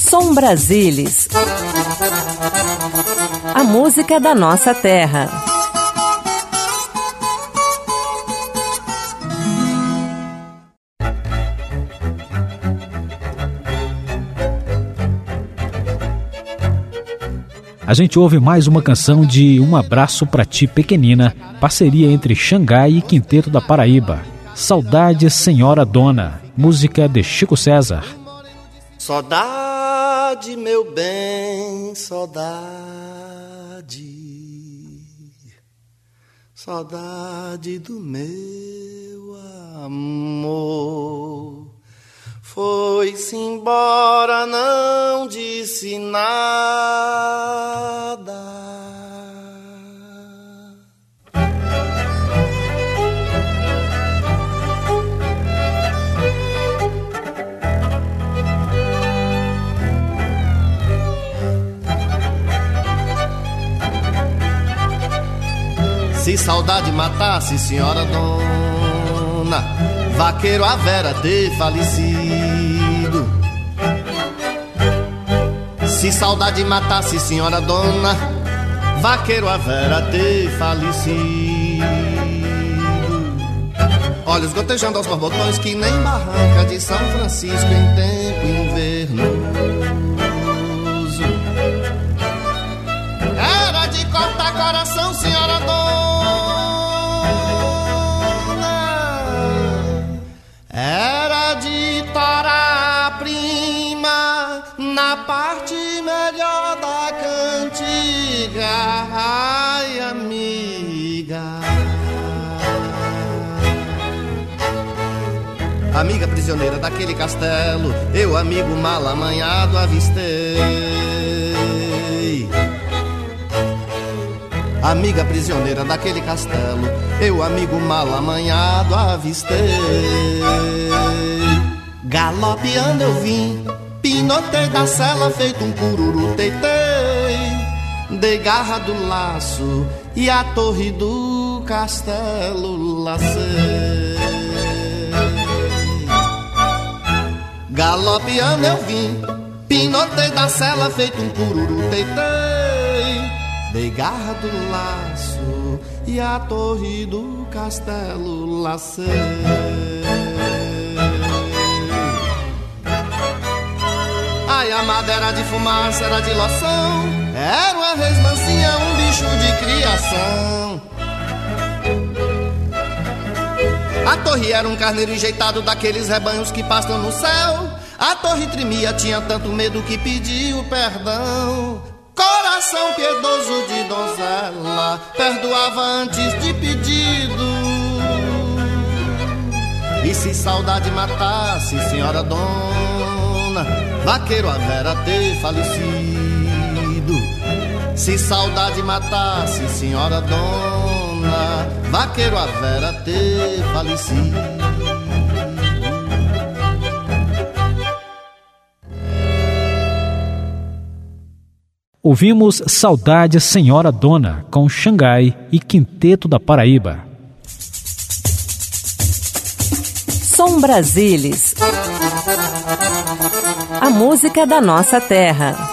Som Brasilis. A música da nossa terra. A gente ouve mais uma canção de Um Abraço Pra Ti Pequenina, parceria entre Xangai e Quinteto da Paraíba. Saudade Senhora Dona, música de Chico César. Saudade, meu bem, saudade, saudade do meu amor. Foi-se embora, não disse nada. Se saudade matasse, senhora dona, vaqueiro havera ter falecido. Se saudade matasse, senhora dona, vaqueiro havera ter falecido. Olhos gotejando aos borbotões que nem barranca de São Francisco em tempo invernoso. Era de cortar coração, senhora dona, era de torar a prima na parte melhor da cantiga. Ai, amiga, amiga prisioneira daquele castelo, eu, amigo mal amanhado, avistei. Amiga prisioneira daquele castelo, eu, amigo mal amanhado, avistei. Galopeando eu vim, pinotei da cela feito um cururu, teitei. Dei garra do laço e a torre do castelo lacei. Galopeando eu vim, pinotei da cela feito um cururu, teitei. Dei garra do laço e a torre do castelo lacei. Ai, a madeira de fumaça era de loção, era uma resmancinha, um bicho de criação. A torre era um carneiro enjeitado daqueles rebanhos que pastam no céu. A torre tremia, tinha tanto medo que pediu perdão. Coração piedoso de donzela, perdoava antes de pedido. E se saudade matasse, senhora dona, vaqueiro havera ter falecido. Se saudade matasse, senhora dona, vaqueiro havera ter falecido. Ouvimos Saudade Senhora Dona, com Xangai e Quinteto da Paraíba. Som Brasilis. A música da nossa terra.